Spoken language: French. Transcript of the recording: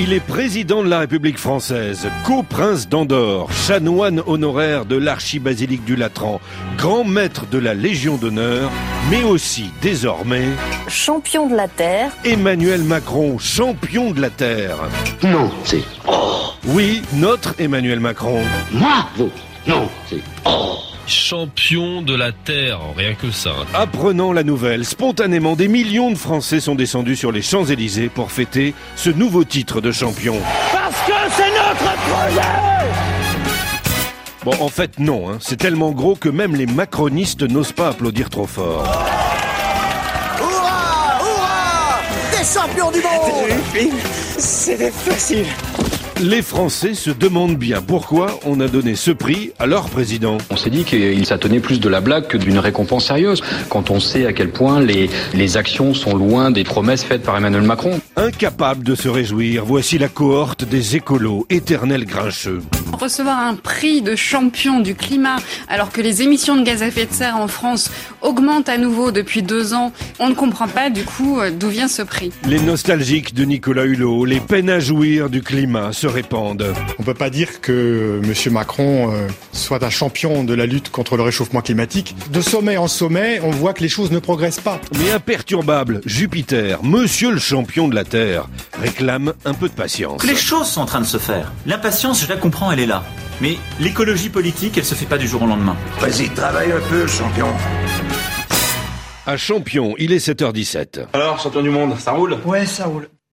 Il est président de la République française, co-prince d'Andorre, chanoine honoraire de l'archibasilique du Latran, grand maître de la Légion d'honneur, mais aussi, désormais, champion de la Terre. Emmanuel Macron, champion de la Terre. Non, c'est Oui, notre Emmanuel Macron. moi, vous. Non, c'est Champion de la Terre, rien que ça. Apprenant la nouvelle, spontanément, des millions de Français sont descendus sur les Champs-Élysées pour fêter ce nouveau titre de champion. Parce que c'est notre projet! Bon, en fait, non, c'est tellement gros que même les macronistes n'osent pas applaudir trop fort. Hurrah! Hurrah! Des champions du monde! C'était facile. Les Français se demandent bien pourquoi on a donné ce prix à leur président. On s'est dit qu'il s'attendait plus de la blague que d'une récompense sérieuse, quand on sait à quel point les actions sont loin des promesses faites par Emmanuel Macron. Incapable de se réjouir, voici la cohorte des écolos, éternels grincheux. Recevoir un prix de champion du climat alors que les émissions de gaz à effet de serre en France augmentent à nouveau depuis 2 ans, on ne comprend pas du coup d'où vient ce prix. Les nostalgiques de Nicolas Hulot, les peines à jouir du climat se répandent. On ne peut pas dire que M. Macron soit un champion de la lutte contre le réchauffement climatique. De sommet en sommet, on voit que les choses ne progressent pas. Mais imperturbable, Jupiter, monsieur le champion de la Terre, réclame un peu de patience. Les choses sont en train de se faire. L'impatience, je la comprends, elle est là. Mais l'écologie politique, elle se fait pas du jour au lendemain. Vas-y, travaille un peu, champion. À Champion, il est 7h17. Alors, champion du monde, ça roule ? Ouais, ça roule.